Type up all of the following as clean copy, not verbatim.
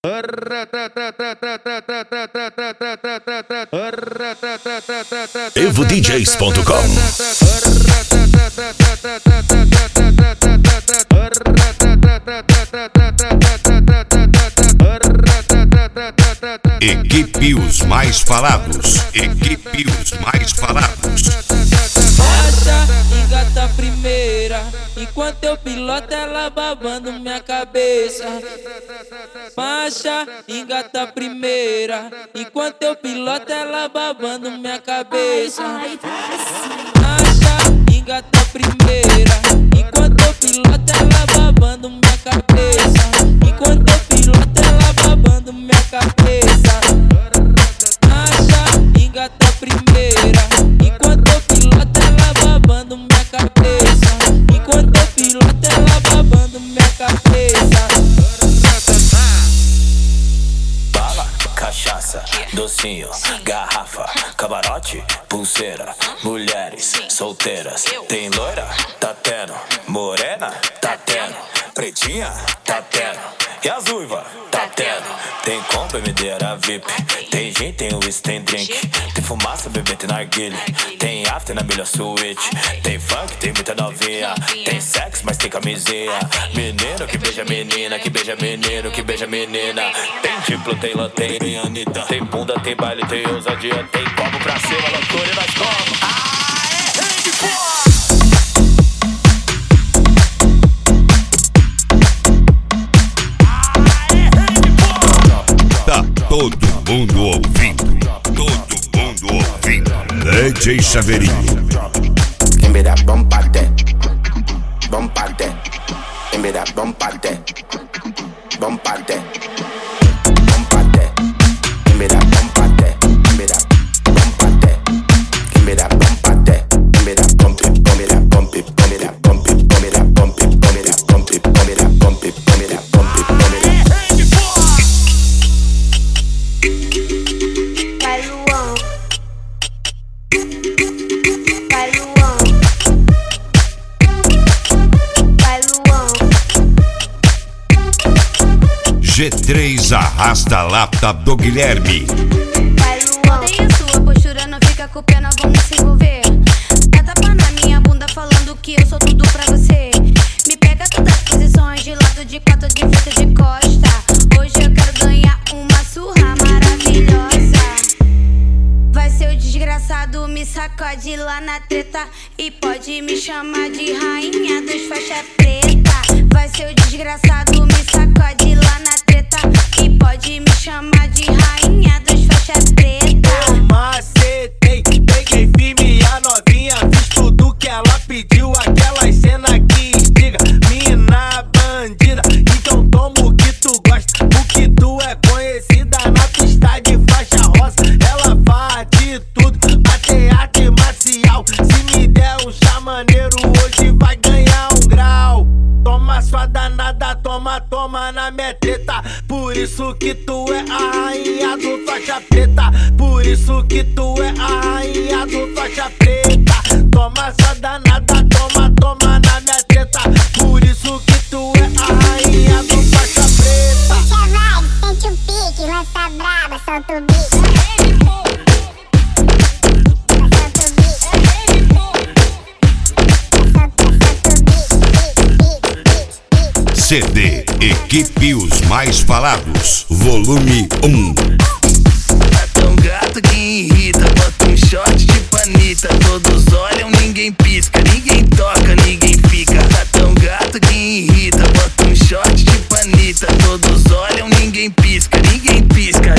EvoDJs.com. Equipe os mais falados. Equipe os mais falados. Baixa, engata a primeira, enquanto eu piloto ela babando minha cabeça. Baixa, engata a primeira, enquanto eu piloto ela babando minha cabeça. Baixa, engata a primeira, enquanto eu piloto ela babando minha cabeça. Enquanto eu piloto ela babando minha cabeça. Baixa, engata a primeira, enquanto eu piloto ela babando minha cabeça. Enquanto eu piloto ela babando minha cabeça. Bala, cachaça, docinho, garrafa, camarote, pulseira, mulheres solteiras. Tem loira? Tá tendo. Morena? Tá tendo. Pretinha? Tá tendo. E as uivas? Tá tendo. Tem compra, bebedeira VIP. Tem gin, tem whisky, tem drink. Tem fumaça, bebê, tem narguilha. Tem after na melhor suíte. Tem funk, tem muita novinha. Tem sexo, mas tem camisinha. Menino que beija menina, que beija menino, que beija menina. Tem diplo, tem lã, tem Anitta. Tem bunda, tem baile, tem ousadia. Tem copo pra cima, loucura e nós como. Todo mundo ouvindo, todo mundo ouvindo. DJ Chaveirinho. Give me that bombate, bombate. Give me that bombate, bombate, bombate. Give me that bombate, give me that bombate, give me that bombate, give me that bump it, bump it, that bump it, bump it, that bump it, bump it, that bump it, bump it, that bump it, bump it, that bump it, bump it, that bump it, bump it. G3 arrasta a lata do Guilherme. Odeio sua postura, não fica com pena, vamos se envolver. Dá tapa na minha bunda falando que eu sou tudo pra você. Me pega todas as posições, de lado, de quatro, de frente, de costa. Hoje eu quero ganhar uma surra maravilhosa. Vai ser o desgraçado, me sacode lá na treta. E pode me chamar de rainha dos faixa preta. Vai ser o desgraçado, me sacode lá na treta. E pode me chamar de rainha dos faixa preta. Eu macetei, peguei firme a novinha. Fiz tudo que ela pediu, aquelas cenas que instiga. Mina bandida, então toma o que tu gosta. O que tu é conhecida na pista de faixa rosa. Ela faz de tudo, até arte marcial. Se me der um chá maneiro, hoje vai ganhar um grau. Toma sua danada, toma, toma na minha treta. Por isso que tu é a rainha do faixa preta. Por isso que tu é a rainha do faixa preta. Toma sua danada, toma, toma na minha treta. Por isso que tu é a rainha do faixa preta. Puxa vai, sente o pique, lança braba, solta o bico. CD Equipe os mais falados. Volume 1. Tá tão gato que irrita, bota um short de panita. Todos olham, ninguém pisca, ninguém toca, ninguém fica. Tá tão gato que irrita, bota um short de panita. Todos olham, ninguém pisca, ninguém pisca.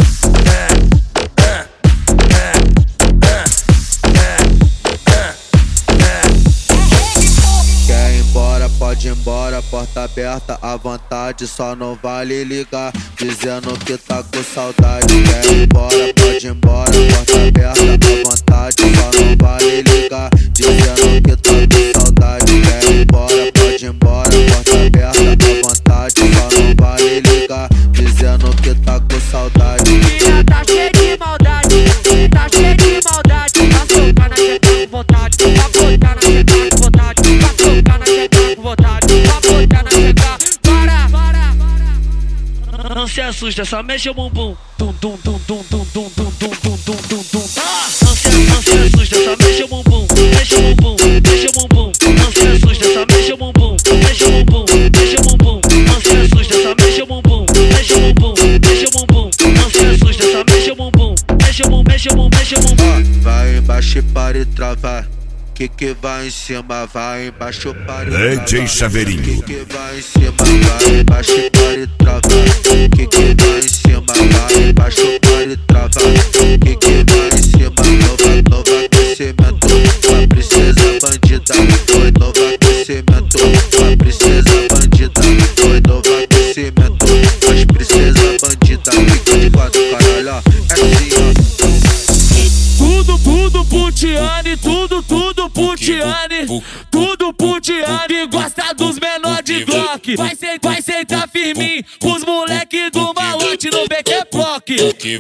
Quer ir embora, pode ir embora, porta aberta à vontade, só não vale ligar, dizendo que tá com saudade. Quer ir embora, pode ir embora, porta aberta à vontade, só não vale ligar, dizendo que tá com saudade. Quer ir embora, pode ir embora, porta aberta à vontade, só não vale ligar, dizendo que tá com saudade. Menina tá cheia de maldade, tá cheia de maldade. Vai socar na jeta com vontade, vai botar na jeta com vontade. Vai socar na jeta com vontade, vai botar na jeta. Para, para, para. assusta, só mexe o bumbum. Tum tum tum tum tum tum tum tum tum tum tum tum. Não se assusta, só mexe o bumbum. Mexe o bumbum, mexe o bumbum. Não se assusta, só mexe o bumbum. Mexe o bumbum, mexe o bumbum. Não se assusta, só mexe o bumbum. Mexe o bumbum, mexe o bumbum. Não se assusta, só mexe o bumbum. Mexe o bumbum, mexe o bumbum, mexe o bumbum. Vai embaixo para e travar. Que vai em cima, vai embaixo para e travar. DJ Chaveirinho. Que vai em cima, vai embaixo para e travar. Que vai em cima, vai embaixo para e travar. Que vai em cima, nova aquecimento. A princesa bandida, foi novo aquecimento. A princesa bandida, foi novo aquecimento. As princesa bandida, fica de quatro, caralho, é assim, ó. Tudo putiane, tudo putiane, tudo putiane, gosta dos menor de Glock. Vai sentar firminho, os moleque do malote no BQ Proc.